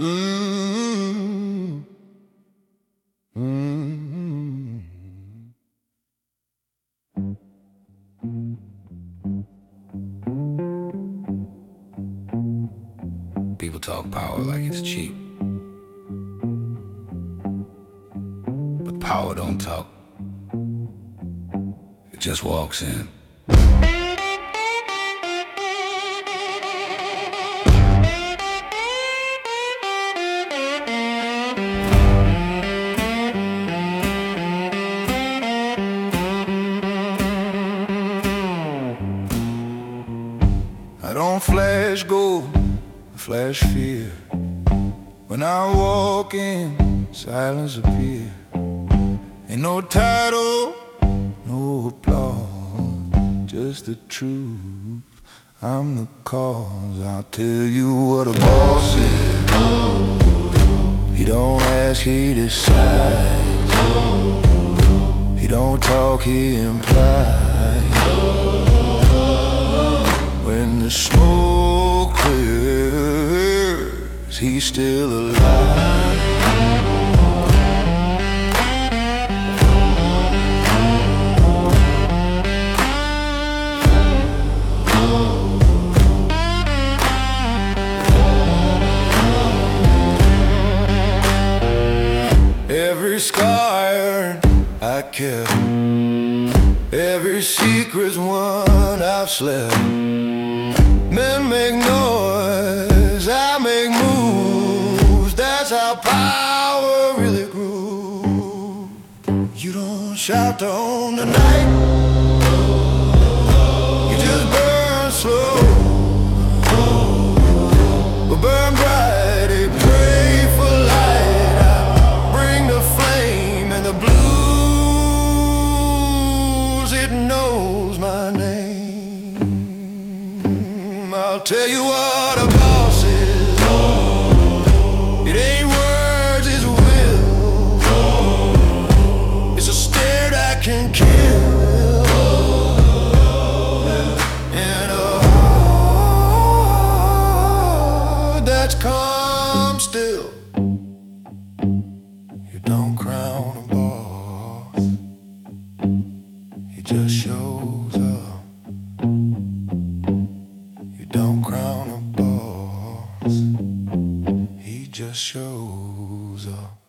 Mm-hmm. Mm-hmm. People talk power like it's cheap, but power don't talk. It just walks in. I don't flash gold, I flash fear. When I walk in, silence appear. Ain't no title, no applause, just the truth. I'm the cause. I'll tell you what a boss is. He don't ask, he decides. He don't talk, he implies. When the smoke clears, he's still alive. Every scar I kept, every secret's one I've slept. Men make noise, I make moves. That's how power really grew. You don't shout to own the night, you just burn slow, but burn bright. They pray for light. I bring the flame and the blues. It knows my name. I'll tell you what a boss is. It ain't words, it's will. It's a stare that can kill, and a heart that's calm still. You don't crown a boss, he just shows up. Don't crown a boss, he just shows up.